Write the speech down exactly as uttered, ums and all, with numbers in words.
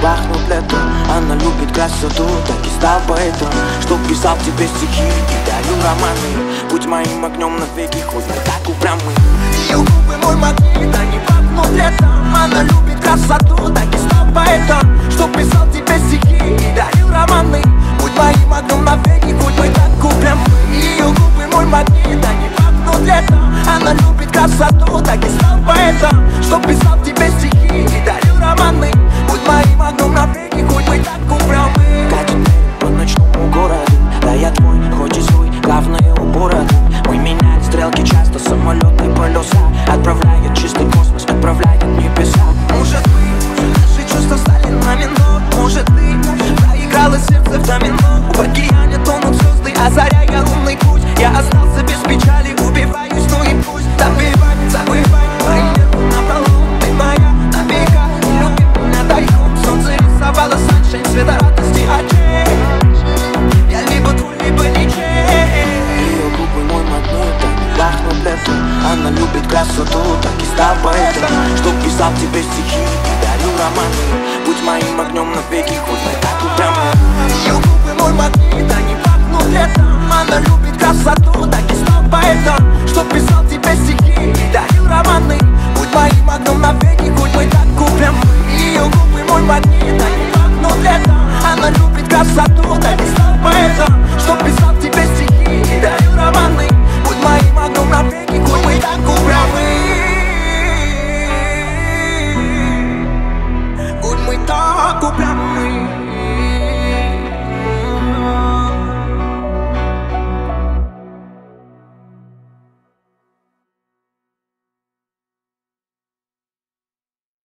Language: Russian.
пахнут летом. Она любит красоту, так и стал поэтом, что писал тебе стихи и дарю романы. Будь моим огнем навеки, хоть не так упрямый. Ее губы мой магнит, они пахнут летом. Она любит красоту, так и стал поэтом, что писал тебе стихи и дарил романы. Будь моим огнем навеки, хоть мы так упрямы. Ее губы мой магнит, они пахнут летом. Она любит красоту, так и стал поэтом, что писал тебе стихи и дарил романы. Будь моим огнем навеки, хоть мы так упрямы. Катит по ночному городу, да я твой, хоть и свой, главное у бороды. Мы меняли стрелки часто, самолеты полюса, отправляет чистый космос, отправляет небеса. Может быть, наши чувства стали на минут. Может ты проиграла сердце в домино. В океане тонут звезды, озаряя лунный путь. Я остался без печали, убиваюсь, ну и пусть. Забивай, забывай, мои нервы напролом. Ты моя на века, люби меня тайком. Солнце рисовало саншайн, цвета радости очей. Я либо твой, либо ничей. Ее губы мой магнит, они пахнут летом. Она любит красоту, так и стал поэтом, что писал тебе стихи и дарю романы. Будь моим огнем навеки, хоть мы так упрямы. Ее губы мой магнит, они пахнут летом. Она любит красоту, так и стал поэтом, что писал тебе стихи и дарил романы. Будь моим огнем навеки, хоть мы так упрямы. Ее губы мой магнит, они пахнут летом. Она любит красоту,